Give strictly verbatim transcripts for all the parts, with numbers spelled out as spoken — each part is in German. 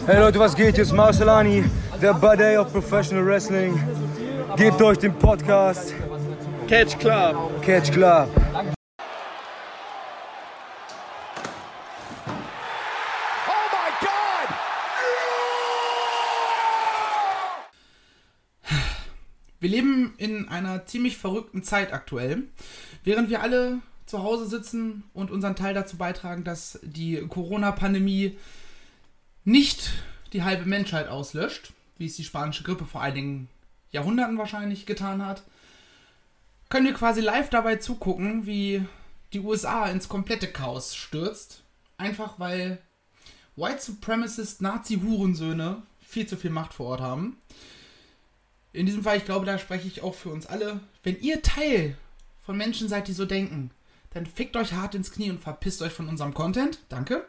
Hey Leute, was geht? Hier ist Marcelani, der Buddy of Professional Wrestling. Gebt euch den Podcast Catch Club. Catch Club. Wir leben in einer ziemlich verrückten Zeit aktuell. Während wir alle zu Hause sitzen und unseren Teil dazu beitragen, dass die Corona-Pandemie nicht die halbe Menschheit auslöscht, wie es die spanische Grippe vor einigen Jahrhunderten wahrscheinlich getan hat, können wir quasi live dabei zugucken, wie die U S A ins komplette Chaos stürzt. Einfach weil White Supremacist Nazi-Hurensöhne viel zu viel Macht vor Ort haben. In diesem Fall, ich glaube, da spreche ich auch für uns alle. Wenn ihr Teil von Menschen seid, die so denken, dann fickt euch hart ins Knie und verpisst euch von unserem Content. Danke.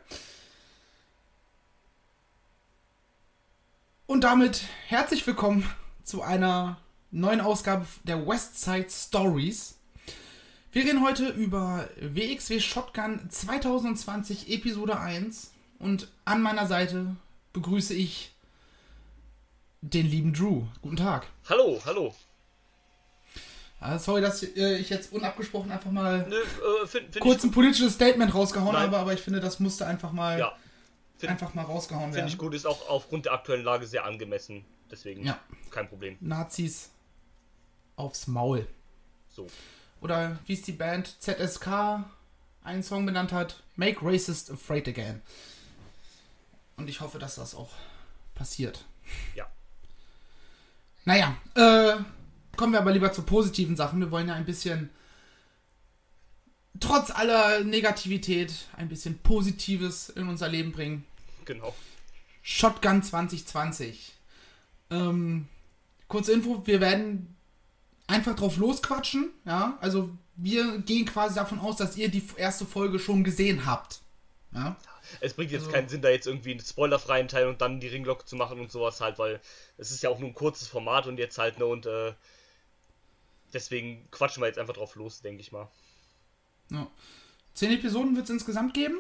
Und damit herzlich willkommen zu einer neuen Ausgabe der Westside Stories. Wir reden heute über W X W Shotgun zwanzig zwanzig Episode eins und an meiner Seite begrüße ich den lieben Drew. Guten Tag. Hallo, hallo. Ah, sorry, dass ich, äh, ich jetzt unabgesprochen einfach mal Nö, äh, find, find kurz ein politisches Statement rausgehauen habe, aber ich finde, das musste einfach mal, ja, find, einfach mal rausgehauen werden. Finde ich gut, ist auch aufgrund der aktuellen Lage sehr angemessen. Deswegen ja. Kein Problem. Nazis aufs Maul. So. Oder wie es die Band Z S K einen Song benannt hat, Make Racist Afraid Again. Und ich hoffe, dass das auch passiert. Ja. Naja, äh, kommen wir aber lieber zu positiven Sachen. Wir wollen ja ein bisschen, trotz aller Negativität, ein bisschen Positives in unser Leben bringen. Genau. Shotgun zwanzig zwanzig. Ähm, kurze Info, wir werden einfach drauf losquatschen. Ja, also wir gehen quasi davon aus, dass ihr die erste Folge schon gesehen habt. Ja. Es bringt jetzt also, keinen Sinn, da jetzt irgendwie einen spoilerfreien Teil und dann die Ringglocke zu machen und sowas halt, weil es ist ja auch nur ein kurzes Format und jetzt halt, ne, und äh, deswegen quatschen wir jetzt einfach drauf los, denke ich mal. Ja. Zehn Episoden wird es insgesamt geben.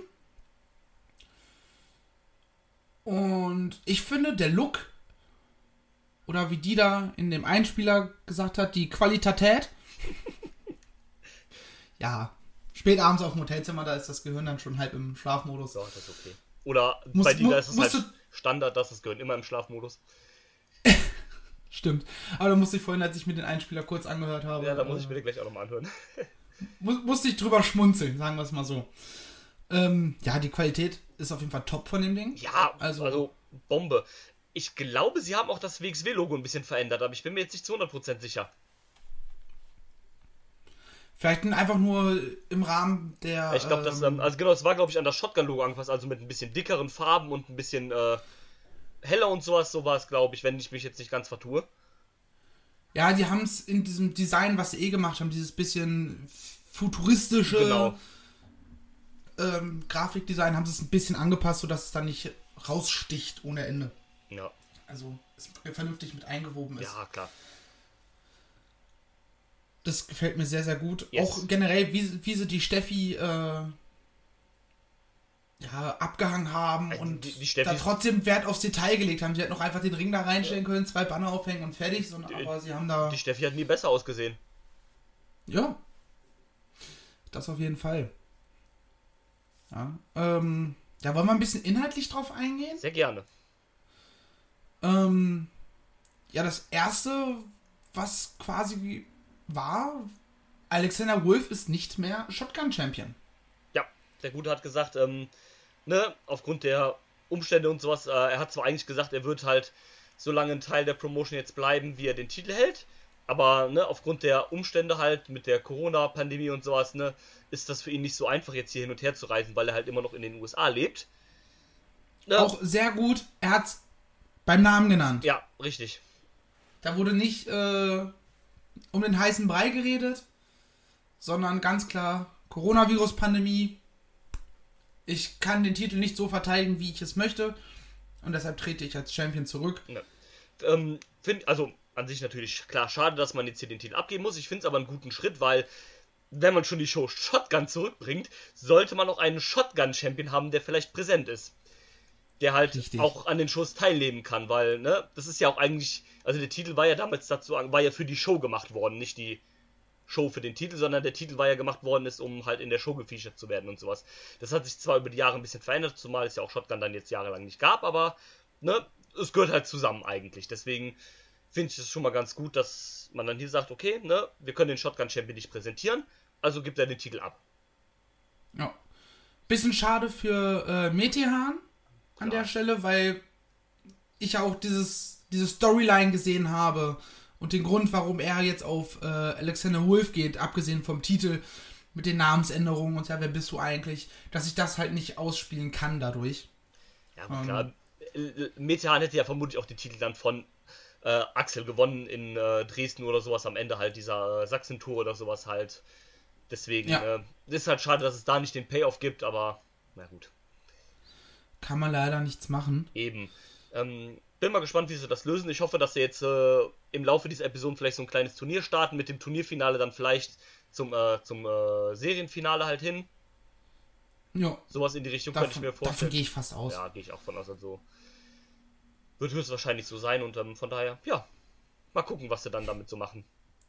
Und ich finde, der Look, oder wie die da in dem Einspieler gesagt hat, die Qualität. Ja, spät abends auf dem Hotelzimmer, da ist das Gehirn dann schon halb im Schlafmodus. Ja, das ist okay. Oder Muss, bei dir da ist es halt du, Standard, dass das Gehirn immer im Schlafmodus. Stimmt. Aber da musste ich vorhin, als ich mir den Einspieler kurz angehört habe. Ja, da muss äh, ich mir gleich auch nochmal anhören. muss, musste ich drüber schmunzeln, sagen wir es mal so. Ähm, ja, die Qualität ist auf jeden Fall top von dem Ding. Ja, also, also Bombe. Ich glaube, sie haben auch das W X W-Logo ein bisschen verändert, aber ich bin mir jetzt nicht zu hundert Prozent sicher. Vielleicht einfach nur im Rahmen der... Ich glaube, das, ähm, also genau, es war, glaube ich, an das Shotgun-Logo angepasst, also mit ein bisschen dickeren Farben und ein bisschen äh, heller und sowas, so war es, glaube ich, wenn ich mich jetzt nicht ganz vertue. Ja, die haben es in diesem Design, was sie eh gemacht haben, dieses bisschen futuristische genau. ähm, Grafikdesign, haben sie es ein bisschen angepasst, sodass es dann nicht raussticht ohne Ende. Ja. Also, es vernünftig mit eingewoben ist. Ja, klar. Das gefällt mir sehr, sehr gut. Yes. Auch generell, wie, wie sie die Steffi äh, ja, abgehangen haben also und die, die Steffi da trotzdem Wert aufs Detail gelegt haben. Sie hätten noch einfach den Ring da reinstellen können, zwei Banner aufhängen und fertig. So, die, aber sie haben da... Die Steffi hat nie besser ausgesehen. Ja. Das auf jeden Fall. Ja, ähm, da wollen wir ein bisschen inhaltlich drauf eingehen. Sehr gerne. Ähm, ja, das erste, was quasi war, Alexander Wolf ist nicht mehr Shotgun-Champion. Ja, der Gute hat gesagt, ähm, ne, aufgrund der Umstände und sowas, äh, er hat zwar eigentlich gesagt, er wird halt so lange ein Teil der Promotion jetzt bleiben, wie er den Titel hält, aber, ne, aufgrund der Umstände halt mit der Corona-Pandemie und sowas, ne, ist das für ihn nicht so einfach, jetzt hier hin und her zu reisen, weil er halt immer noch in den U S A lebt. Ne? Auch sehr gut, er hat's beim Namen genannt. Ja, richtig. Da wurde nicht äh, um den heißen Brei geredet, sondern ganz klar Coronavirus-Pandemie. Ich kann den Titel nicht so verteidigen, wie ich es möchte. Und deshalb trete ich als Champion zurück. Ja. Ähm, find, also an sich natürlich klar, schade, dass man jetzt hier den Titel abgeben muss. Ich finde es aber einen guten Schritt, weil wenn man schon die Show Shotgun zurückbringt, sollte man auch einen Shotgun-Champion haben, der vielleicht präsent ist. der halt Richtig. auch an den Shows teilnehmen kann, weil, ne, das ist ja auch eigentlich, also der Titel war ja damals dazu, war ja für die Show gemacht worden, nicht die Show für den Titel, sondern der Titel war ja gemacht worden, ist, um halt in der Show gefeatured zu werden und sowas. Das hat sich zwar über die Jahre ein bisschen verändert, zumal es ja auch Shotgun dann jetzt jahrelang nicht gab, aber, ne, es gehört halt zusammen eigentlich. Deswegen finde ich es schon mal ganz gut, dass man dann hier sagt, okay, ne, wir können den Shotgun Champion nicht präsentieren, also gibt er den Titel ab. Ja. Bisschen schade für äh, Metehan an Ja. der Stelle, weil ich ja auch dieses, diese Storyline gesehen habe und den Grund, warum er jetzt auf äh, Alexander Wolf geht, abgesehen vom Titel mit den Namensänderungen und ja, wer bist du eigentlich, dass ich das halt nicht ausspielen kann dadurch. Ja, aber Ähm. klar, äh, Metehan hätte ja vermutlich auch den Titel dann von äh, Axel gewonnen in äh, Dresden oder sowas am Ende halt dieser äh, Sachsen-Tour oder sowas halt. Deswegen Ja. äh, ist halt schade, dass es da nicht den Payoff gibt, aber na gut, Kann man leider nichts machen. eben. Ähm, bin mal gespannt, wie sie das lösen. Ich hoffe, dass sie jetzt äh, im Laufe dieser Episoden vielleicht so ein kleines Turnier starten, mit dem Turnierfinale dann vielleicht zum, äh, zum äh, Serienfinale halt hin. Ja, Sowas in die Richtung könnte ich davon, mir davon vorstellen. gehe ich fast aus. Ja, gehe ich auch von aus. Also wird höchstwahrscheinlich so sein und ähm, von daher, ja, mal gucken, was sie dann damit so machen.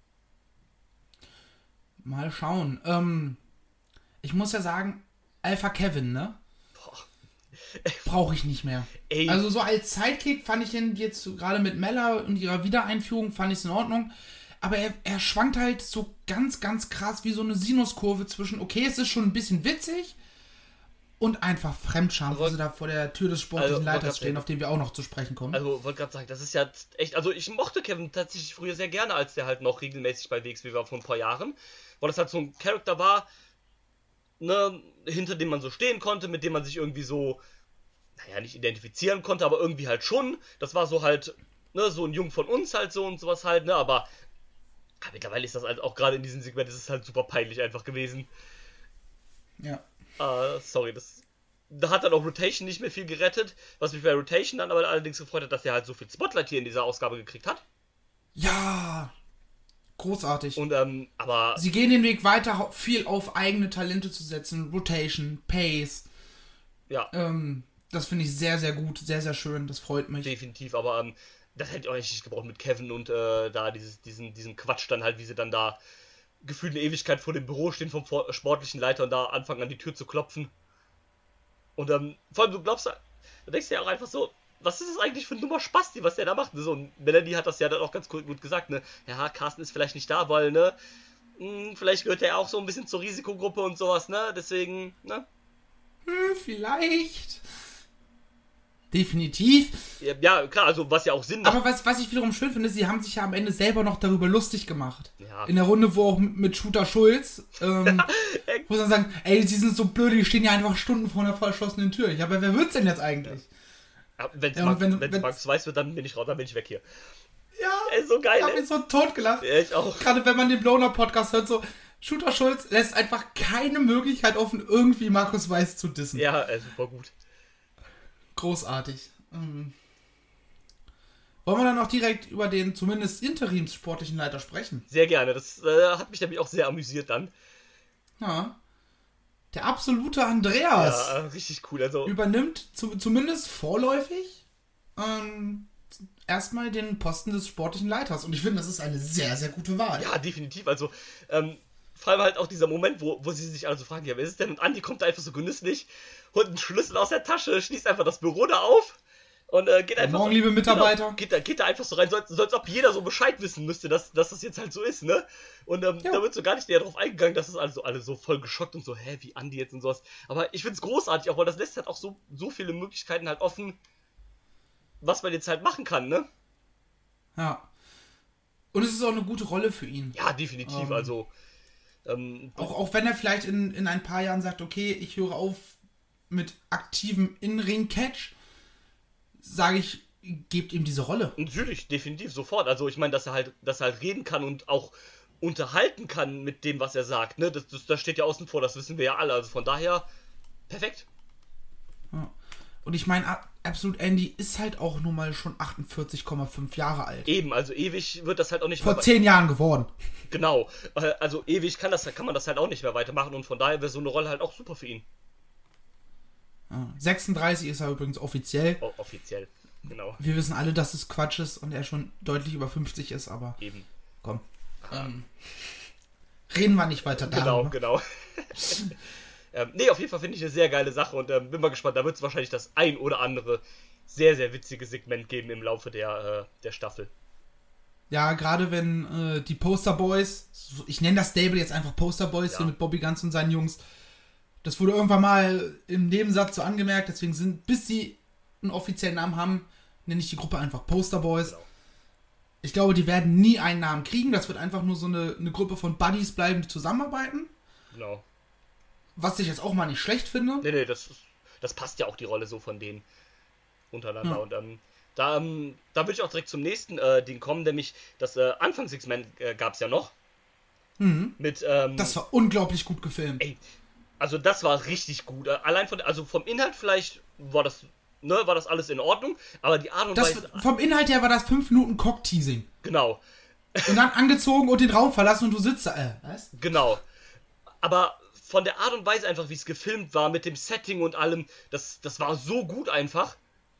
Mal schauen. Ähm, ich muss ja sagen, Alpha Kevin, ne? Brauche ich nicht mehr. Ey. Also so als Sidekick fand ich ihn jetzt so gerade mit Mella und ihrer Wiedereinführung fand ich es in Ordnung. Aber er, er schwankt halt so ganz, ganz krass wie so eine Sinuskurve zwischen, okay, es ist schon ein bisschen witzig und einfach Fremdscham, wo Also, sie da vor der Tür des sportlichen also, wollte Leiters grad stehen, sagen, auf den wir auch noch zu sprechen kommen. Also, wollte gerade sagen, das ist ja echt, also ich mochte Kevin tatsächlich früher sehr gerne, als der halt noch regelmäßig bei W X W war vor ein paar Jahren, weil das halt so ein Charakter war, ne, hinter dem man so stehen konnte, mit dem man sich irgendwie so, naja, nicht identifizieren konnte, aber irgendwie halt schon. Das war so halt, ne, so ein Jung von uns halt so und sowas halt, ne, aber ah, mittlerweile ist das halt auch gerade in diesem Segment, ist es halt super peinlich einfach gewesen. Ja. Uh, sorry, das. Da hat dann auch Rotation nicht mehr viel gerettet, was mich bei Rotation dann aber allerdings gefreut hat, dass er halt so viel Spotlight hier in dieser Ausgabe gekriegt hat. Ja. Großartig. Und, ähm, aber. Sie gehen den Weg weiter, hau- viel auf eigene Talente zu setzen. Rotation, Pace. Ja, Ähm, das finde ich sehr, sehr gut, sehr, sehr schön. Das freut mich. definitiv, aber ähm, das hätte ich auch nicht gebraucht mit Kevin und äh, da dieses, diesen, diesen Quatsch dann halt, wie sie dann da gefühlt eine Ewigkeit vor dem Büro stehen vom vor- sportlichen Leiter und da anfangen an die Tür zu klopfen. Und ähm, vor allem, du glaubst, du denkst dir auch einfach so, was ist das eigentlich für ein dummer Spasti, was der da macht? So, und Melanie hat das ja dann auch ganz gut, gut gesagt, ne? Ja, Carsten ist vielleicht nicht da, weil, ne? Mh, vielleicht gehört er auch so ein bisschen zur Risikogruppe und sowas, ne? Deswegen, ne? Hm, vielleicht. Definitiv. Ja, ja, klar, also was ja auch Sinn macht. Aber was, was ich wiederum schön finde, sie haben sich ja am Ende selber noch darüber lustig gemacht. Ja. In der Runde, wo auch mit, mit Shooter Schulz, ähm, wo sie dann sagen, ey, sie sind so blöd, die stehen ja einfach Stunden vor einer verschlossenen Tür. Ja, aber wer wird's denn jetzt eigentlich? Ja, wenn's Ja, Max, und wenn- wenn's wenn's- Max weiß wird, dann bin ich raus, dann bin ich weg hier. Ja, Ey, so geil, ich hab ey. mich so totgelacht. Ja, ich auch. Gerade wenn man den Bloner-Podcast hört, so, Shooter Schulz lässt einfach keine Möglichkeit offen, irgendwie Markus Weiß zu dissen. Ja, äh, super gut. Großartig. Ähm, wollen wir dann auch direkt über den zumindest interimssportlichen Leiter sprechen? Sehr gerne. Das äh, hat mich nämlich auch sehr amüsiert dann. Ja. Der absolute Andreas Ja, äh, richtig cool. Also, übernimmt zu, zumindest vorläufig ähm, erstmal den Posten des sportlichen Leiters. Und ich finde, das ist eine sehr, sehr gute Wahl. ja, definitiv. Also, ähm, vor allem halt auch dieser Moment, wo, wo sie sich alle so fragen, ja, wer ist es denn? Und Andi kommt da einfach so genüsslich, holt einen Schlüssel aus der Tasche, schließt einfach das Büro da auf und äh, geht einfach Morgen, so, liebe Mitarbeiter. Genau, geht, da, geht da einfach so rein, so, als- so als ob jeder so Bescheid wissen müsste, dass, dass das jetzt halt so ist, ne? Und ähm, Ja. da wird so gar nicht näher drauf eingegangen, dass es also alle so voll geschockt und so, hä, wie Andi jetzt und sowas. Aber ich find's großartig, auch weil das lässt halt auch so, so viele Möglichkeiten halt offen, was man jetzt halt machen kann, ne? Ja. Und es ist auch eine gute Rolle für ihn. Ja, definitiv, Ähm. also ähm, Auch, auch wenn er vielleicht in, in ein paar Jahren sagt, okay, ich höre auf mit aktivem In-Ring-Catch, sage ich, gebt ihm diese Rolle. natürlich, definitiv, sofort. Also ich meine, dass er halt, dass er halt reden kann und auch unterhalten kann mit dem, was er sagt, ne? Das, das, das steht ja außen vor, das wissen wir ja alle. Also von daher, perfekt. Ja. Und ich meine, A- Absolute Andy ist halt auch nun mal schon achtundvierzig Komma fünf Jahre alt. Eben, also ewig wird das halt auch nicht Vor mehr. zehn Jahren geworden. Genau. Äh, Also ewig kann das, kann man das halt auch nicht mehr weitermachen und von daher wäre so eine Rolle halt auch super für ihn. Ja, sechsunddreißig ist er übrigens offiziell. O- offiziell, genau. Wir wissen alle, dass es Quatsch ist und er schon deutlich über fünfzig ist, aber Eben. komm. Ähm, reden wir nicht weiter darüber. Genau, genau. ähm, nee, auf jeden Fall finde ich eine sehr geile Sache und ähm, bin mal gespannt, da wird es wahrscheinlich das ein oder andere sehr, sehr witzige Segment geben im Laufe der, äh, der Staffel. Ja, gerade wenn äh, die Posterboys, ich nenne das Stable jetzt einfach Posterboys, Ja. hier mit Bobby Guns und seinen Jungs, das wurde irgendwann mal im Nebensatz so angemerkt, deswegen sind, bis sie einen offiziellen Namen haben, nenne ich die Gruppe einfach Posterboys. Genau. Ich glaube, die werden nie einen Namen kriegen, das wird einfach nur so eine, eine Gruppe von Buddies bleiben, die zusammenarbeiten, Genau. was ich jetzt auch mal nicht schlecht finde. Nee, nee, das, das passt ja auch die Rolle so von denen untereinander. Ja. Und ähm, da, ähm, da würde ich auch direkt zum nächsten äh, Ding kommen, nämlich das äh, Anfangs-X-Men äh, gab es ja noch. Mhm. Mit, ähm, Das war unglaublich gut gefilmt. ey, also das war richtig gut. Äh, Allein von, also vom Inhalt vielleicht war das, ne, war das alles in Ordnung, aber die Art und Das, Weise, vom Inhalt her war das fünf Minuten Cock-Teasing. genau, Und dann angezogen und den Raum verlassen und du sitzt da. Äh, was? genau. Aber von der Art und Weise einfach, wie es gefilmt war, mit dem Setting und allem, das, das war so gut einfach.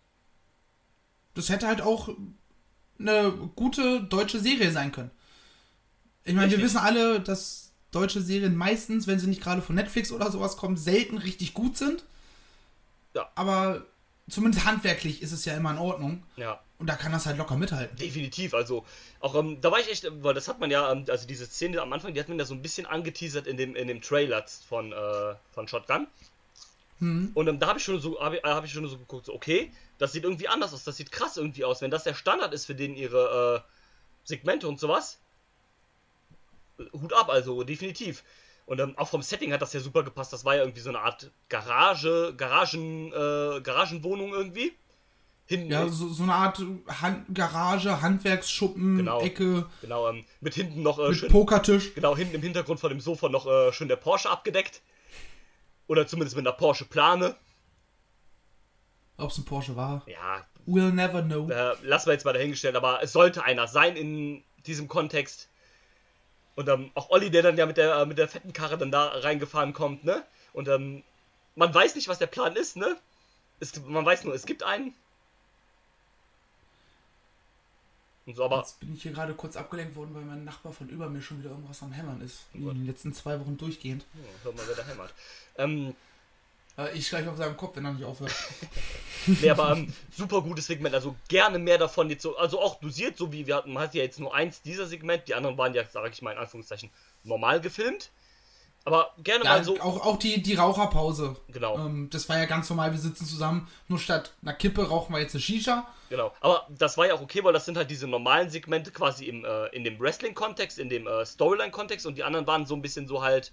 Das hätte halt auch eine gute deutsche Serie sein können. Ich meine, wir Richtig. wissen alle, dass deutsche Serien meistens, wenn sie nicht gerade von Netflix oder sowas kommen, selten richtig gut sind. Ja. Aber zumindest handwerklich ist es ja immer in Ordnung. Ja. Und da kann das halt locker mithalten. Definitiv, also auch ähm, da war ich echt, weil das hat man ja, ähm, also diese Szene am Anfang, die hat man ja so ein bisschen angeteasert in dem in dem Trailer von äh, von Shotgun. Hm. Und ähm, da habe ich schon so habe ich, äh, hab ich schon so geguckt, so okay, das sieht irgendwie anders aus, das sieht krass irgendwie aus, wenn das der Standard ist für den ihre äh, Segmente und sowas. äh, Hut ab, also definitiv. Und ähm, auch vom Setting hat das ja super gepasst. Das war ja irgendwie so eine Art Garage, Garagen, äh, Garagenwohnung irgendwie. Hinten Ja, so, so eine Art Han- Garage, Handwerksschuppen, Genau. Ecke, Genau, ähm, mit hinten noch äh, mit schön, Pokertisch. genau, hinten im Hintergrund von dem Sofa noch äh, schön der Porsche abgedeckt. Oder zumindest mit einer Porsche Plane. Ob es ein Porsche war. Ja, We'll never know. äh, lassen wir jetzt mal dahingestellt, aber es sollte einer sein in diesem Kontext. Und ähm, auch Olli, der dann ja mit der, äh, mit der fetten Karre dann da reingefahren kommt, ne? Und ähm, man weiß nicht, was der Plan ist, ne? Es, man weiß nur, es gibt einen. Und so, aber Jetzt bin ich hier gerade kurz abgelenkt worden, weil mein Nachbar von über mir schon wieder irgendwas am Hämmern ist. Oh Gott. In den letzten zwei Wochen durchgehend. oh, hör mal, wer da hämmert. Ähm, Äh, ich gleich auf seinem Kopf, wenn er nicht aufhört. Nee, aber ähm, super gutes Segment, also gerne mehr davon jetzt so, also auch dosiert, so wie wir hatten, man hat ja jetzt nur eins dieser Segment, die anderen waren ja, sage ich mal in Anführungszeichen, normal gefilmt. Aber gerne Ja, mal so. auch, auch die, die Raucherpause. Genau. Ähm, das war ja ganz normal, wir sitzen zusammen, nur statt einer Kippe rauchen wir jetzt eine Shisha. Genau. Aber das war ja auch okay, weil das sind halt diese normalen Segmente quasi im, äh, in dem Wrestling-Kontext, in dem äh, Storyline-Kontext und die anderen waren so ein bisschen so halt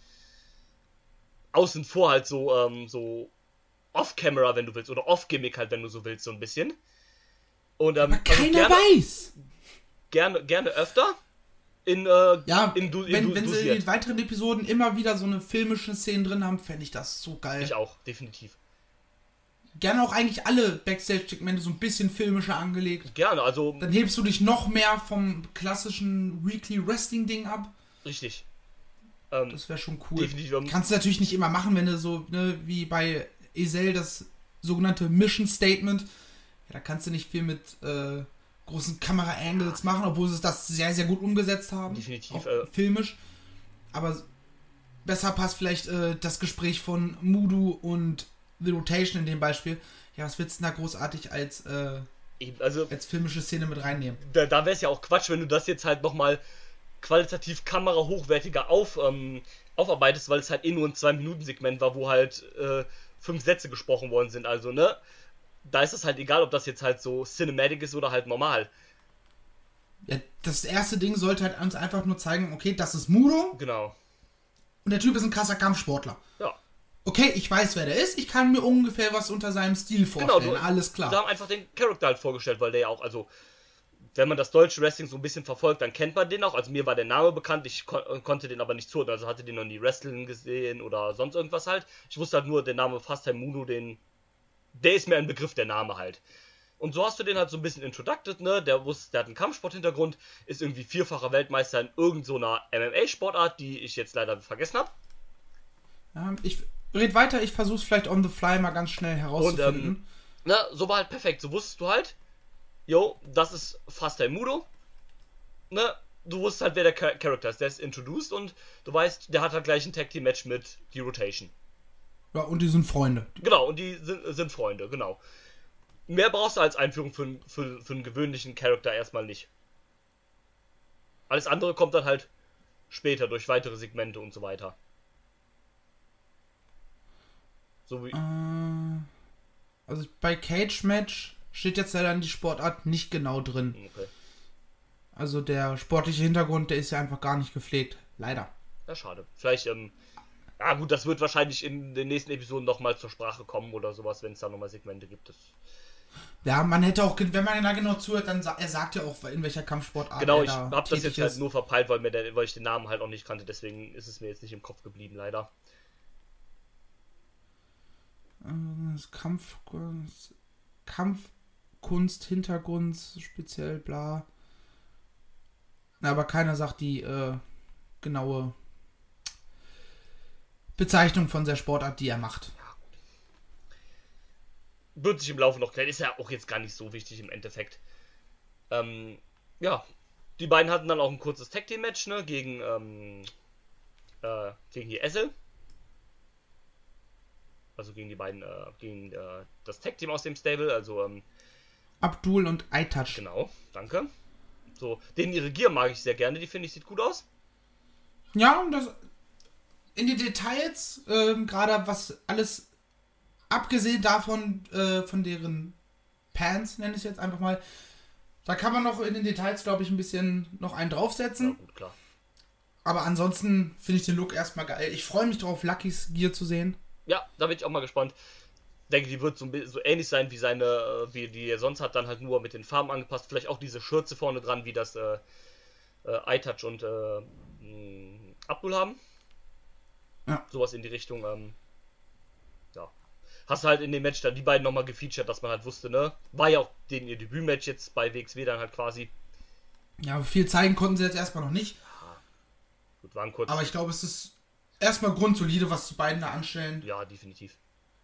außen vor halt so, ähm, so off-camera, wenn du willst, oder off-gimmick halt, wenn du so willst, so ein bisschen. Und ähm, Aber keiner also gerne, weiß. gerne, gerne öfter in, äh, Ja, in, du, in wenn, du, wenn sie dosiert. in den weiteren Episoden immer wieder so eine filmische Szene drin haben, fände ich das so geil. Ich auch, definitiv. Gerne auch eigentlich alle Backstage-Segmente so ein bisschen filmischer angelegt. Gerne, also Dann hebst du dich noch mehr vom klassischen Weekly Wrestling-Ding ab. richtig. Ähm, Das wäre schon cool. definitiv. ähm, Kannst du natürlich nicht immer machen, wenn du so, ne, wie bei Ezel das sogenannte Mission Statement. Ja, da kannst du nicht viel mit äh, großen Kamera-Angles machen, obwohl sie das sehr, sehr gut umgesetzt haben. Definitiv, Auch äh, filmisch. Aber besser passt vielleicht äh, das Gespräch von Mudu und The Rotation in dem Beispiel. Ja, was willst du denn da großartig als, äh, eben, also als filmische Szene mit reinnehmen? da, da wäre es ja auch Quatsch, wenn du das jetzt halt nochmal qualitativ kamerahochwertiger auf, ähm, aufarbeitest, weil es halt eh nur ein zwei Minuten Segment war, wo halt äh, fünf Sätze gesprochen worden sind. Also, ne? Da ist es halt egal, ob das jetzt halt so Cinematic ist oder halt normal. Ja, das erste Ding sollte halt uns einfach nur zeigen, okay, das ist Mudo Genau. und der Typ ist ein krasser Kampfsportler. Ja. Okay, ich weiß, wer der ist, ich kann mir ungefähr was unter seinem Stil vorstellen, Genau, du, alles Da klar. haben einfach den Charakter halt vorgestellt, weil der ja auch, also, wenn man das deutsche Wrestling so ein bisschen verfolgt, dann kennt man den auch. Also mir war der Name bekannt, ich kon konnte den aber nicht zuordnen, also hatte den noch nie Wrestling gesehen oder sonst irgendwas halt. Ich wusste halt nur, der Name Fasttime Mudo, den, der ist mir ein Begriff, der Name halt. Und so hast du den halt so ein bisschen introducted, ne? Der wusste, der hat einen Kampfsport-Hintergrund, ist irgendwie vierfacher Weltmeister in irgendeiner M M A-Sportart, die ich jetzt leider vergessen habe. Ja, ich, red weiter, ich versuch's vielleicht on the fly mal ganz schnell herauszufinden. Und, ähm, na, so war halt perfekt. So wusstest du halt, jo, das ist Faster Mudo. Ne, du wusstest halt, wer der Char- Charakter ist. Der ist introduced und du weißt, der hat halt gleich ein Tag Team Match mit die Rotation. Ja, und die sind Freunde. Genau, und die sind, sind Freunde, genau. Mehr brauchst du als Einführung für, für, für einen gewöhnlichen Charakter erstmal nicht. Alles andere kommt dann halt später durch weitere Segmente und so weiter. So wie. Äh, also bei Cage Match steht jetzt leider die Sportart nicht genau drin. Okay. Also der sportliche Hintergrund, der ist ja einfach gar nicht gepflegt. Leider. Ja, schade. Vielleicht, ähm. Ja, gut, das wird wahrscheinlich in den nächsten Episoden nochmal zur Sprache kommen oder sowas, wenn es da nochmal Segmente gibt. Das Ja, man hätte auch, wenn man da genau zuhört, dann sa- er sagt ja auch, in welcher Kampfsportart Genau, er ich da hab das tätig jetzt halt ist. nur verpeilt, weil, mir der, weil ich den Namen halt auch nicht kannte, deswegen ist es mir jetzt nicht im Kopf geblieben, leider. Äh, das Kampf, Kampfkunst, Hintergrund, speziell, bla. Na, aber keiner sagt die äh, genaue Bezeichnung von der Sportart, die er macht. Wird sich im Laufe noch klären, ist ja auch jetzt gar nicht so wichtig im Endeffekt. Ähm, ja, die beiden hatten dann auch ein kurzes Tag Team Match, ne, gegen, ähm, äh, gegen die Essel. Also gegen die beiden, äh, gegen äh, das Tag Team aus dem Stable, also, ähm, Abdul und iTouch. genau, danke. So, denen ihre Gear mag ich sehr gerne, die finde ich, sieht gut aus. Ja, und das in die Details, ähm, gerade was alles, abgesehen davon, äh, von deren Pants, nenne ich es jetzt einfach mal, da kann man noch in den Details, glaube ich, ein bisschen noch einen draufsetzen. Ja, gut, klar. Aber ansonsten finde ich den Look erstmal geil. Ich freue mich darauf, Luckys Gear zu sehen. Ja, da bin ich auch mal gespannt. Ich denke, die wird so, ein bi- so ähnlich sein wie seine, äh, wie die er sonst hat, dann halt nur mit den Farben angepasst. Vielleicht auch diese Schürze vorne dran, wie das äh, äh, iTouch und äh, mh, Abdul haben. Ja. Sowas in die Richtung, ähm, ja. Hast du halt in dem Match dann die beiden nochmal gefeatured, dass man halt wusste, ne? War ja auch den ihr Debütmatch jetzt bei W X W dann halt quasi. Ja, aber viel zeigen konnten sie jetzt erstmal noch nicht. Gut, waren kurz. Aber ich glaube, es ist erstmal grundsolide, was die beiden da anstellen. Ja, definitiv.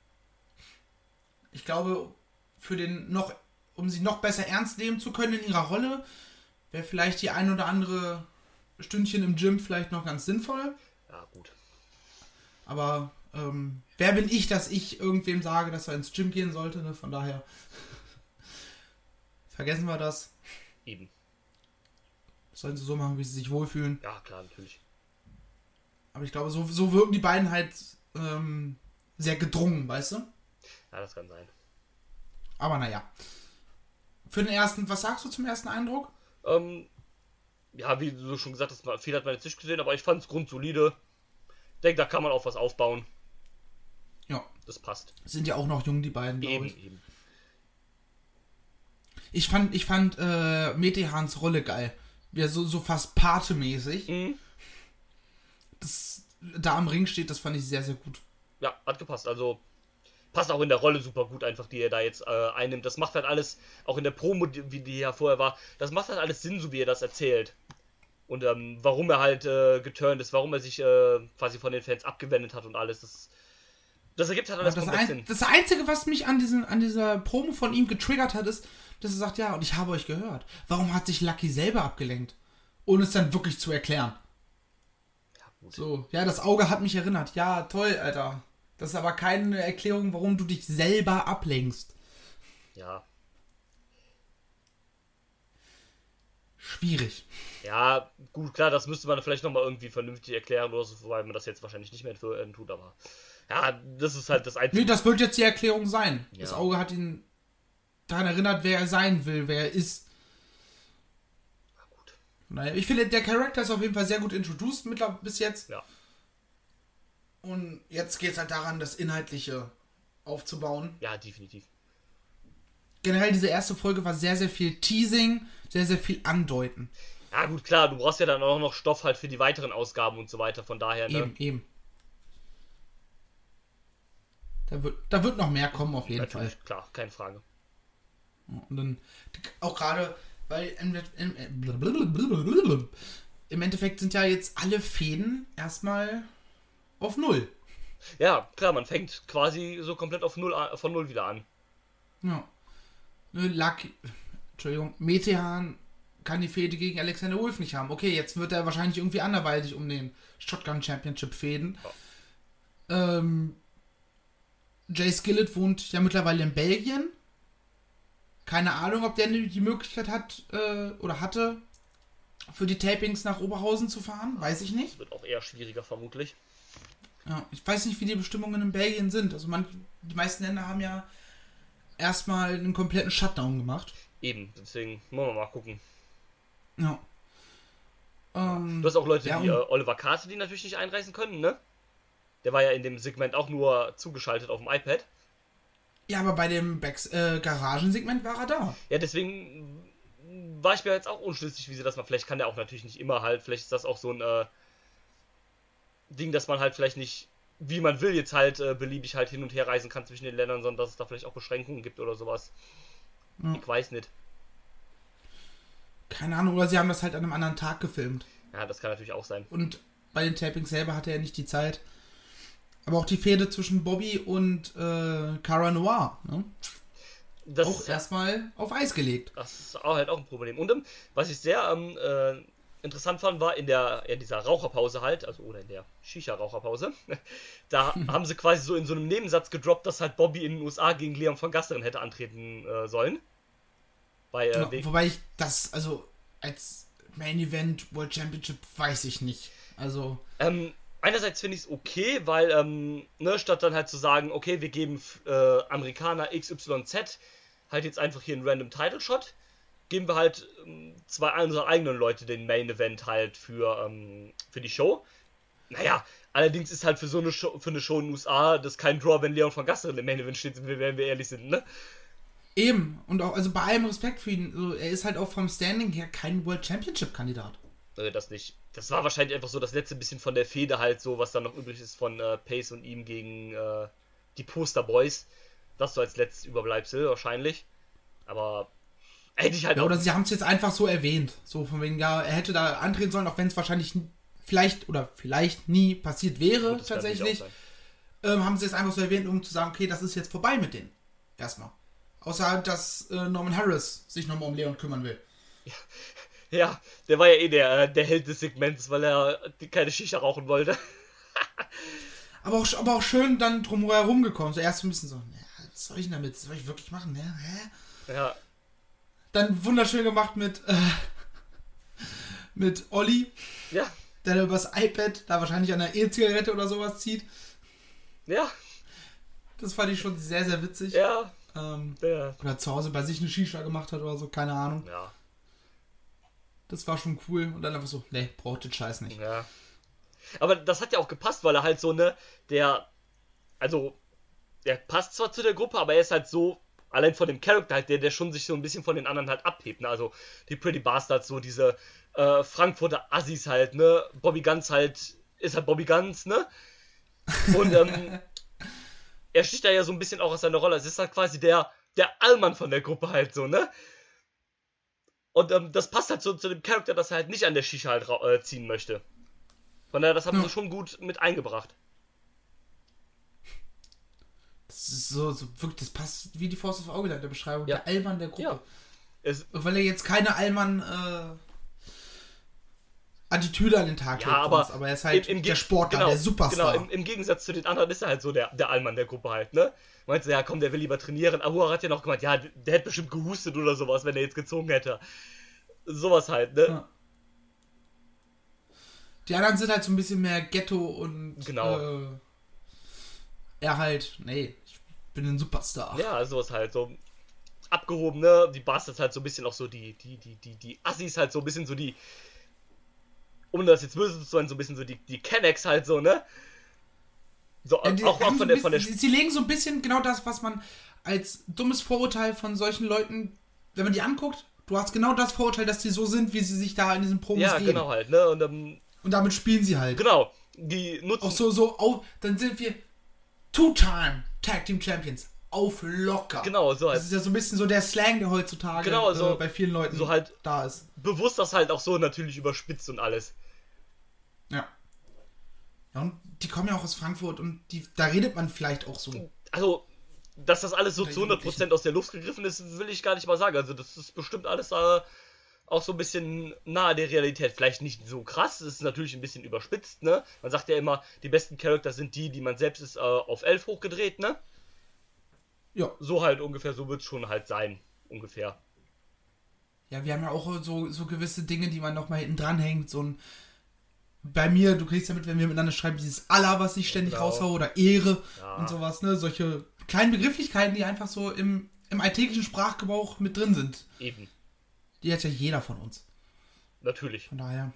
Ich glaube, für den noch, um sie noch besser ernst nehmen zu können in ihrer Rolle, wäre vielleicht die ein oder andere Stündchen im Gym vielleicht noch ganz sinnvoll. Ja, gut. Aber ähm, wer bin ich, dass ich irgendwem sage, dass er ins Gym gehen sollte, ne? Von daher vergessen wir das. Eben. Sollen sie so machen, wie sie sich wohlfühlen. Ja, klar, natürlich. Aber ich glaube, so, so wirken die beiden halt ähm, sehr gedrungen, weißt du? Ja, das kann sein. Aber naja. Für den ersten, was sagst du zum ersten Eindruck? Ähm, ja, wie du schon gesagt hast, viel hat man jetzt nicht gesehen, aber ich fand es grundsolide. Ich denke, da kann man auf was aufbauen. Ja. Das passt. Sind ja auch noch jung, die beiden, glaube Eben, ich. eben. Ich fand, ich fand äh, Metehans Rolle geil. Ja, so, so fast Pate-mäßig. Mhm. Das da am Ring steht, das fand ich sehr, sehr gut. Ja, hat gepasst. Also passt auch in der Rolle super gut einfach, die er da jetzt äh, einnimmt. Das macht halt alles, auch in der Promo, die, wie die ja vorher war, das macht halt alles Sinn, so wie er das erzählt. Und ähm, warum er halt äh, geturnt ist, warum er sich äh, quasi von den Fans abgewendet hat und alles. Das, das ergibt halt alles das, komplett ein, Sinn. das Einzige, was mich an, diesen, an dieser Promo von ihm getriggert hat, ist, dass er sagt, ja, und ich habe euch gehört. Warum hat sich Lucky selber abgelenkt? Ohne es dann wirklich zu erklären. Ja, gut. So, ja, das Auge hat mich erinnert. Ja, toll, Alter. Das ist aber keine Erklärung, warum du dich selber ablenkst. Ja. Schwierig. Ja, gut, klar, das müsste man vielleicht nochmal irgendwie vernünftig erklären oder so, wobei man das jetzt wahrscheinlich nicht mehr für, tut, aber ja, das ist halt das Einzige. Nee, das wird jetzt die Erklärung sein. Ja. Das Auge hat ihn daran erinnert, wer er sein will, wer er ist. Ja, gut. Naja, ich finde, der Charakter ist auf jeden Fall sehr gut introduced mittler- bis jetzt. Ja. Und jetzt geht es halt daran, das Inhaltliche aufzubauen. Ja, definitiv. Generell, diese erste Folge war sehr, sehr viel Teasing, sehr, sehr viel Andeuten. Ja, gut, klar, du brauchst ja dann auch noch Stoff halt für die weiteren Ausgaben und so weiter, von daher, ne? Eben, eben. Da wird, da wird noch mehr kommen, auf jeden Natürlich, Fall. klar, keine Frage. Und dann auch gerade, weil im, im, im Endeffekt sind ja jetzt alle Fäden erstmal auf Null. Ja, klar, man fängt quasi so komplett auf null, an- von null wieder an. Ja. Ne, Lucky, Entschuldigung, Metehan kann die Fehde gegen Alexander Wolf nicht haben. Okay, jetzt wird er wahrscheinlich irgendwie anderweitig um den Shotgun Championship fäden. Ja. Ähm, Jay Skillett wohnt ja mittlerweile in Belgien. Keine Ahnung, ob der die Möglichkeit hat äh, oder hatte, für die Tapings nach Oberhausen zu fahren. Weiß ich nicht. Das wird auch eher schwieriger, vermutlich. Ja, ich weiß nicht, wie die Bestimmungen in Belgien sind. Also man, die meisten Länder haben ja erstmal einen kompletten Shutdown gemacht. Eben, deswegen wollen wir mal gucken. Ja. Ähm, Du hast auch Leute ja, wie äh, und- Oliver Karte, die natürlich nicht einreisen können, ne? Der war ja in dem Segment auch nur zugeschaltet auf dem iPad. Ja, aber bei dem Backs, äh, Garagensegment war er da. Ja, deswegen war ich mir jetzt auch unschlüssig, wie sie das mal. Vielleicht kann der auch natürlich nicht immer halt. Vielleicht ist das auch so ein äh, Ding, dass man halt vielleicht nicht, wie man will, jetzt halt äh, beliebig halt hin und her reisen kann zwischen den Ländern, sondern dass es da vielleicht auch Beschränkungen gibt oder sowas. Ja. Ich weiß nicht. Keine Ahnung, oder sie haben das halt an einem anderen Tag gefilmt. Ja, das kann natürlich auch sein. Und bei den Tapings selber hatte er nicht die Zeit. Aber auch die Fehde zwischen Bobby und äh, Cara Noir, ne? Das auch ist, erstmal auf Eis gelegt. das ist auch halt auch ein Problem. Und ähm, was ich sehr ähm, äh, interessant fand, war in der in dieser Raucherpause halt, also oder in der Shisha-Raucherpause, da haben sie quasi so in so einem Nebensatz gedroppt, dass halt Bobby in den U S A gegen Leon von Gasteren hätte antreten äh, sollen. Bei, äh, Ja, wegen- wobei ich das, also als Main Event World Championship weiß ich nicht. Also, Ähm, einerseits finde ich es okay, weil, ähm, ne, statt dann halt zu sagen, okay, wir geben äh, Amerikaner X Y Z halt jetzt einfach hier einen random Title Shot, geben wir halt ähm, zwei unserer eigenen Leute den Main Event halt für, ähm, für die Show. Naja, allerdings ist halt für so eine Show, für eine Show in den U S A das kein Draw, wenn Leon von Gasteren im Main Event steht, wenn wir ehrlich sind, ne? eben. Und auch, also bei allem Respekt für ihn, so, er ist halt auch vom Standing her kein World Championship Kandidat. Äh, das nicht. Das war wahrscheinlich einfach so das letzte bisschen von der Fehde halt so, was dann noch übrig ist von äh, Pace und ihm gegen äh, die Poster Boys. Das so als letztes Überbleibsel wahrscheinlich. Aber hätte ich halt Ja, auch... oder sie haben es jetzt einfach so erwähnt. So von wegen, ja, er hätte da antreten sollen, auch wenn es wahrscheinlich n- vielleicht oder vielleicht nie passiert wäre, Gut, das kann natürlich tatsächlich. auch sein. Ähm, haben sie es einfach so erwähnt, um zu sagen, okay, das ist jetzt vorbei mit denen. Erstmal. Außer, dass äh, Norman Harris sich nochmal um Leon kümmern will. Ja, der war ja eh der, äh, der Held des Segments, weil er die- keine Shisha rauchen wollte. Aber auch, aber auch schön dann drumherum gekommen. So erst so ein bisschen so, ja, was soll ich denn damit? Was soll ich wirklich machen? Ja, hä? Ja, Dann wunderschön gemacht mit, äh, mit Olli, ja, der da übers iPad da wahrscheinlich an einer E-Zigarette oder sowas zieht. ja, Das fand ich schon sehr, sehr witzig. ja, Ähm, ja, oder zu Hause bei sich eine Shisha gemacht hat oder so, keine Ahnung. ja, Das war schon cool. Und dann einfach so, nee, braucht den Scheiß nicht. ja. Aber das hat ja auch gepasst, weil er halt so, ne, der, also, der passt zwar zu der Gruppe, aber er ist halt so, allein von dem Charakter halt, der, der schon sich so ein bisschen von den anderen halt abhebt, ne, also die Pretty Bastards, so diese äh, Frankfurter Assis halt, ne, Bobby Guns halt, ist halt Bobby Guns, ne, und, ähm, er sticht da ja so ein bisschen auch aus seiner Rolle, es ist halt quasi der, der Allmann von der Gruppe halt so, ne, und ähm, das passt halt so zu dem Charakter, dass er halt nicht an der Shisha halt ra- äh, ziehen möchte. Von daher, das haben Ja. sie schon gut mit eingebracht. Das ist so, so wirklich, das passt wie die Faust aufs Auge in der Beschreibung. Ja. Der Allmann der Gruppe. Ja. Es, Weil er jetzt keine Allmann äh, Attitüde an den Tag Ja, legt, aber sonst, aber er ist halt im, im der Ge- Sportler, genau, der Superstar. Genau, im, im Gegensatz zu den anderen ist er halt so der, der Allmann der Gruppe halt, ne? Meinst du, ja komm, der will lieber trainieren. Ahura hat ja noch gemeint, ja, der hätte bestimmt gehustet oder sowas, wenn er jetzt gezogen hätte. Sowas halt, ne? Ja. Die anderen sind halt so ein bisschen mehr Ghetto und Genau. äh, er halt, nee, ich bin ein Superstar. Ja, sowas halt, so abgehoben, ne? Die Bastards halt so ein bisschen auch so die, die, die, die, die Assis halt so ein bisschen so die, um das jetzt böse zu sein, so ein bisschen so die, die Kennex halt so, ne? So, Ja, die auch, auch haben so von ein der, von der bisschen- sie, sie legen so ein bisschen genau das, was man als dummes Vorurteil von solchen Leuten, wenn man die anguckt, du hast genau das Vorurteil, dass die so sind, wie sie sich da in diesen Promos Ja, geben. genau halt, ne? Und ähm, Und damit spielen sie halt. genau, die nutzen. Auch so, so, auf, dann sind wir Two-Time Tag Team Champions. Auf locker. Genau, so Das halt. ist ja so ein bisschen so der Slang, der heutzutage Genau, so- äh, bei vielen Leuten so halt- da ist. Bewusst das halt auch so natürlich überspitzt und alles. Ja. Ja, Ja, und die kommen ja auch aus Frankfurt und die, da redet man vielleicht auch so. Also, dass das alles so Unter zu hundert Prozent aus der Luft gegriffen ist, will ich gar nicht mal sagen. Also, das ist bestimmt alles äh, auch so ein bisschen nahe der Realität. Vielleicht nicht so krass, es ist natürlich ein bisschen überspitzt, ne? Man sagt ja immer, die besten Charakter sind die, die man selbst ist äh, auf elf hochgedreht, ne? Ja. So halt ungefähr, so wird es schon halt sein, ungefähr. Ja, wir haben ja auch so, so gewisse Dinge, die man noch mal hinten dranhängt. So ein, bei mir, du kriegst ja mit, wenn wir miteinander schreiben, dieses Allah, was ich ständig Genau. raushaue, oder Ehre Ja. und sowas, ne? Solche kleinen Begrifflichkeiten, die einfach so im, im alltäglichen Sprachgebrauch mit drin sind. Eben, Die hat ja jeder von uns. natürlich. Von daher.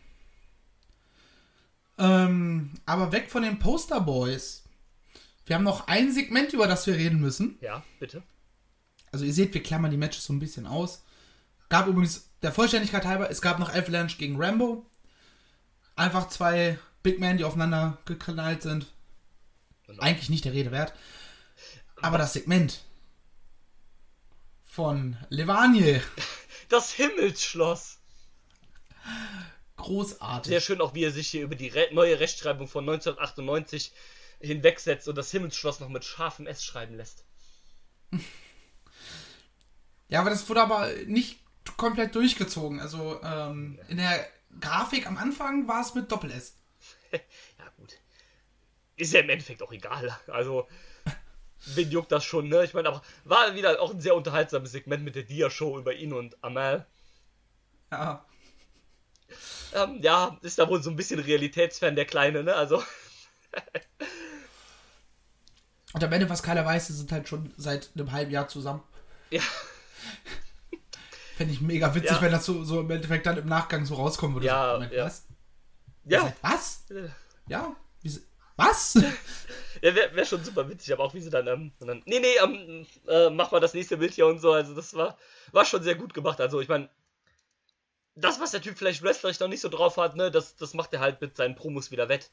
Ähm, aber weg von den Posterboys. Wir haben noch ein Segment, über das wir reden müssen. Ja, bitte. Also ihr seht, wir klammern die Matches so ein bisschen aus. Gab übrigens, der Vollständigkeit halber, es gab noch Avalanche gegen Rambo. Einfach zwei Big Men, die aufeinander geknallt sind. Genau. Eigentlich nicht der Rede wert. Aber das Segment von Levaniel, Das Himmelsschloss. großartig. Sehr schön auch, wie er sich hier über die Re neue Rechtschreibung von neunzehnhundertachtundneunzig hinwegsetzt und das Himmelsschloss noch mit scharfem S schreiben lässt. Ja, aber das wurde aber nicht komplett durchgezogen. Also ähm, in der Grafik am Anfang war es mit Doppel-S. Ja, gut. Ist ja im Endeffekt auch egal. Also, wen juckt das schon, ne? Ich meine, aber war wieder auch ein sehr unterhaltsames Segment mit der Dia-Show über ihn und Amal. Ja. Ähm, ja, ist da wohl so ein bisschen Realitätsfan, der Kleine, ne? Also, Und am Ende, was keiner weiß, sie sind halt schon seit einem halben Jahr zusammen. ja, Fände ich mega witzig, Ja. wenn das so, so im Endeffekt dann im Nachgang so rauskommen würde. Ja, So, Moment, ja. was? Ihr ja. seid was? Ja? Wie se- Was? Ja, wäre wär schon super witzig, aber auch wie sie dann, ähm, und dann nee, nee, ähm, äh, mach mal das nächste Bild hier und so, also das war, war schon sehr gut gemacht, also ich meine, das, was der Typ vielleicht wrestlerisch noch nicht so drauf hat, ne, das, das macht er halt mit seinen Promos wieder wett.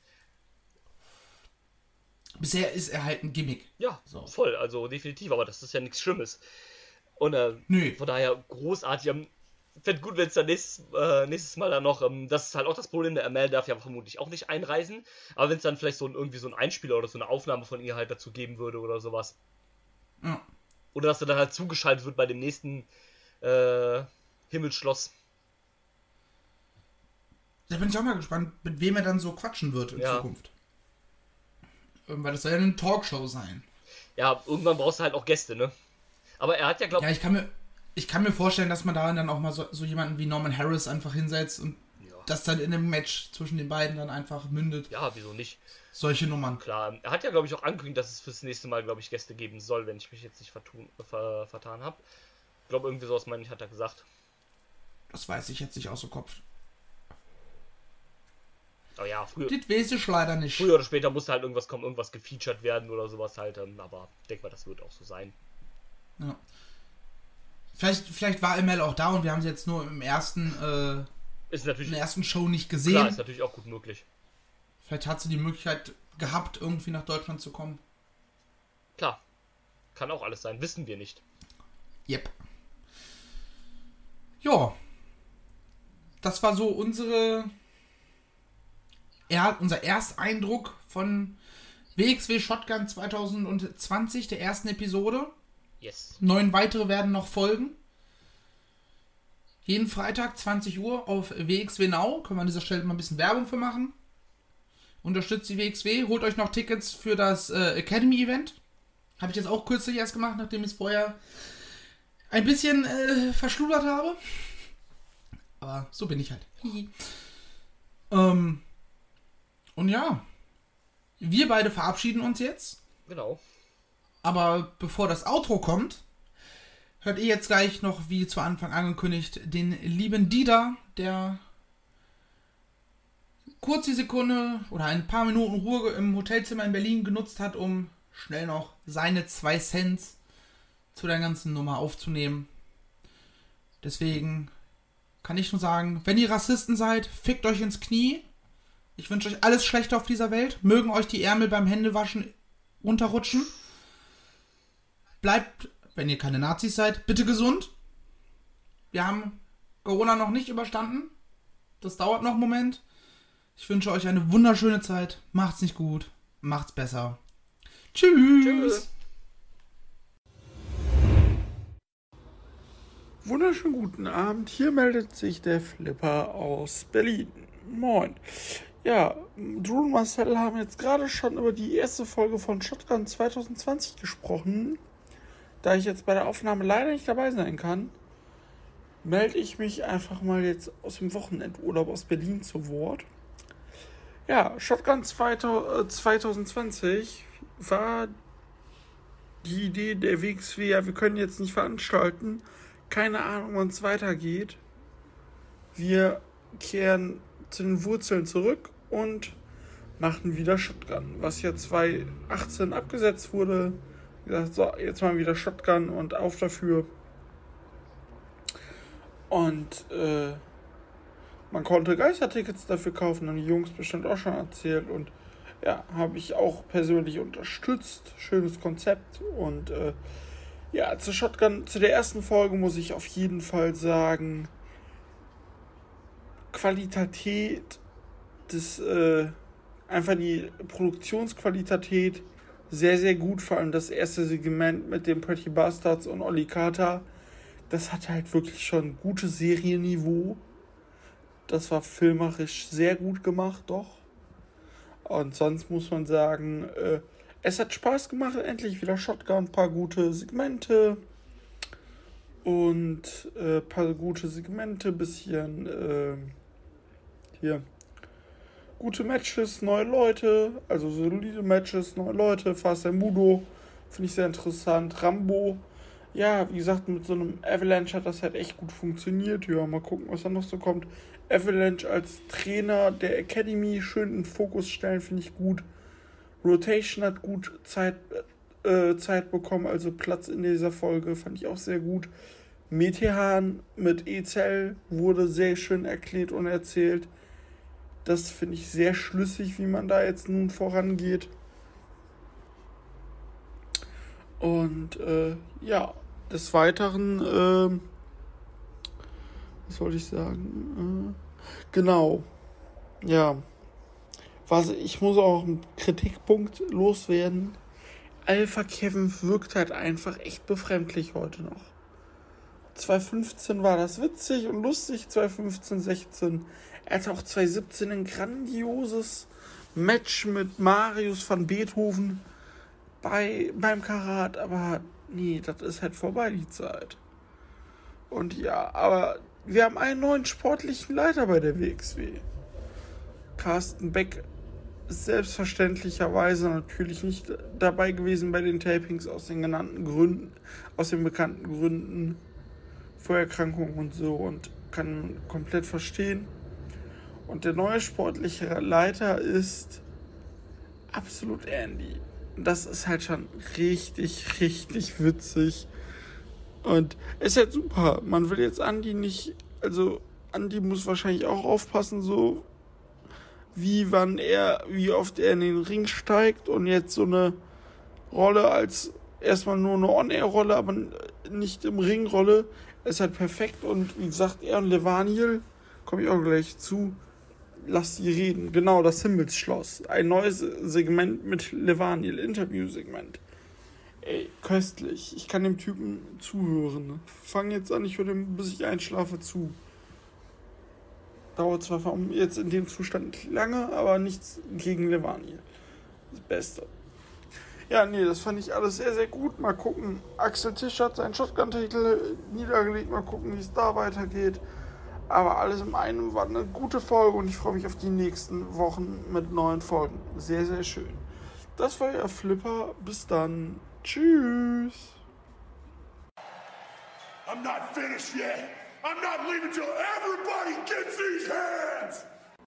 Bisher ist er halt ein Gimmick. Ja, So. voll, also definitiv, aber das ist ja nichts Schlimmes. Und äh, Nö. von daher großartig, ähm, fände gut, wenn es dann nächstes, äh, nächstes Mal dann noch, ähm, das ist halt auch das Problem, der Amal darf ja vermutlich auch nicht einreisen, aber wenn es dann vielleicht so ein, irgendwie so ein Einspieler oder so eine Aufnahme von ihr halt dazu geben würde oder sowas. Ja. Oder dass er dann halt zugeschaltet wird bei dem nächsten äh, Himmelsschloss. Da bin ich auch mal gespannt, mit wem er dann so quatschen wird in Ja. Zukunft. Ähm, Weil das soll ja eine Talkshow sein. Ja, irgendwann brauchst du halt auch Gäste, ne? Aber er hat ja, glaub Ja, ich kann mir, ich kann mir vorstellen, dass man da dann auch mal so, so jemanden wie Norman Harris einfach hinsetzt und ja, das dann in einem Match zwischen den beiden dann einfach mündet. ja, wieso nicht? Solche Nummern. Klar, er hat ja, glaube ich, auch angekündigt, dass es fürs nächste Mal, glaube ich, Gäste geben soll, wenn ich mich jetzt nicht vertun, ver, vertan habe. Ich glaube, irgendwie sowas, meine ich, hat er gesagt. Das weiß ich jetzt nicht aus dem Kopf. Aber ja, früher, Das weiß ich leider nicht. früher oder später musste halt irgendwas kommen, irgendwas gefeatured werden oder sowas halt. ähm, Aber ich denke mal, das wird auch so sein. Ja. Vielleicht, vielleicht war M L auch da und wir haben sie jetzt nur im ersten, äh, Ist in natürlich, der ersten Show nicht gesehen. klar, ist natürlich auch gut möglich. Vielleicht hat sie die Möglichkeit gehabt, irgendwie nach Deutschland zu kommen. Klar, kann auch alles sein, wissen wir nicht. Yep. Ja. Das war so unsere er, unser Ersteindruck von W X W Shotgun zwanzig zwanzig, der ersten Episode. Yes. Neun weitere werden noch folgen. Jeden Freitag zwanzig Uhr auf W X W Now. Können wir an dieser Stelle mal ein bisschen Werbung für machen. Unterstützt die W X W. Holt euch noch Tickets für das äh, Academy-Event. Habe ich jetzt auch kürzlich erst gemacht, nachdem ich es vorher ein bisschen äh, verschludert habe. Aber so bin ich halt. ähm, und ja, wir beide verabschieden uns jetzt. Genau. Aber bevor das Outro kommt, hört ihr jetzt gleich noch, wie zu Anfang angekündigt, den lieben Dieter, der kurz die Sekunde oder ein paar Minuten Ruhe im Hotelzimmer in Berlin genutzt hat, um schnell noch seine zwei Cents zu der ganzen Nummer aufzunehmen. Deswegen kann ich nur sagen, wenn ihr Rassisten seid, fickt euch ins Knie. Ich wünsche euch alles Schlechte auf dieser Welt. Mögen euch die Ärmel beim Händewaschen runterrutschen. Bleibt, wenn ihr keine Nazis seid, bitte gesund. Wir haben Corona noch nicht überstanden. Das dauert noch einen Moment. Ich wünsche euch eine wunderschöne Zeit. Macht's nicht gut, macht's besser. Tschüss. Tschüss. Wunderschönen guten Abend. Hier meldet sich der Flipper aus Berlin. Moin. Ja, Drew und Marcel haben jetzt gerade schon über die erste Folge von Shotgun zwanzig zwanzig gesprochen. Da ich jetzt bei der Aufnahme leider nicht dabei sein kann, melde ich mich einfach mal jetzt aus dem Wochenendurlaub aus Berlin zu Wort. Ja, Shotgun zwanzig zwanzig war die Idee der W X W, ja, wir können jetzt nicht veranstalten, keine Ahnung, wann es weitergeht. Wir kehren zu den Wurzeln zurück und machen wieder Shotgun, was ja zwanzig achtzehn abgesetzt wurde. Wie gesagt, so, jetzt mal wieder Shotgun und auf dafür. Und äh, man konnte Geistertickets dafür kaufen, haben die Jungs bestimmt auch schon erzählt. Und ja, habe ich auch persönlich unterstützt. Schönes Konzept. Und äh, ja, zu Shotgun, zu der ersten Folge muss ich auf jeden Fall sagen, Qualität des, äh, einfach die Produktionsqualität sehr, sehr gut. Vor allem das erste Segment mit den Pretty Bastards und Olli Carter. Das hatte halt wirklich schon gutes Serienniveau. Das war filmerisch sehr gut gemacht, doch. Und sonst muss man sagen, äh, es hat Spaß gemacht. Endlich wieder Shotgun, ein paar gute Segmente. Und ein äh, paar gute Segmente, bisschen äh, hier gute Matches, neue Leute, also solide Matches, neue Leute. Fast Mudo finde ich sehr interessant. Rambo, ja, wie gesagt, mit so einem Avalanche hat das halt echt gut funktioniert. Ja, mal gucken, was da noch so kommt. Avalanche als Trainer der Academy schön in den Fokus stellen, finde ich gut. Rotation hat gut Zeit, äh, Zeit bekommen, also Platz in dieser Folge, fand ich auch sehr gut. Metehan mit Ezel wurde sehr schön erklärt und erzählt. Das finde ich sehr schlüssig, wie man da jetzt nun vorangeht. Und äh, ja, des Weiteren, äh, was wollte ich sagen? Äh, genau, ja. Was, ich muss auch einen Kritikpunkt loswerden. Alpha Kevin wirkt halt einfach echt befremdlich heute noch. zwanzig fünfzehn war das witzig und lustig, zwanzig fünfzehn, sechzehn. Er hatte auch zwanzig siebzehn ein grandioses Match mit Marius van Beethoven bei, beim Karat, aber nee, das ist halt vorbei, die Zeit. Und ja, aber wir haben einen neuen sportlichen Leiter bei der W X W. Carsten Beck ist selbstverständlicherweise natürlich nicht dabei gewesen bei den Tapings aus den genannten Gründen, aus den bekannten Gründen, Vorerkrankungen und so, und kann komplett verstehen. Und der neue sportliche Leiter ist absolut Andy. Das ist halt schon richtig, richtig witzig. Und ist halt super. Man will jetzt Andy nicht, also Andy muss wahrscheinlich auch aufpassen, so wie wann er, wie oft er in den Ring steigt, und jetzt so eine Rolle als erstmal nur eine On-Air-Rolle, aber nicht im Ring-Rolle, ist halt perfekt. Und wie gesagt, er und Levaniel, komme ich auch gleich zu, lass die reden. Genau, das Himmelsschloss. Ein neues Segment mit Levaniel, Interview-Segment. Ey, köstlich. Ich kann dem Typen zuhören. Fang jetzt an, ich höre dem, bis ich einschlafe, zu. Dauert zwar jetzt in dem Zustand nicht lange, aber nichts gegen Levaniel. Das Beste. Ja, nee, das fand ich alles sehr, sehr gut. Mal gucken. Axel Tisch hat seinen Shotgun-Titel niedergelegt. Mal gucken, wie es da weitergeht. Aber alles in einem war eine gute Folge und ich freue mich auf die nächsten Wochen mit neuen Folgen. Sehr, sehr schön. Das war ja Flipper. Bis dann. Tschüss. I'm not finished yet. I'm not leaving till everybody gets these hands.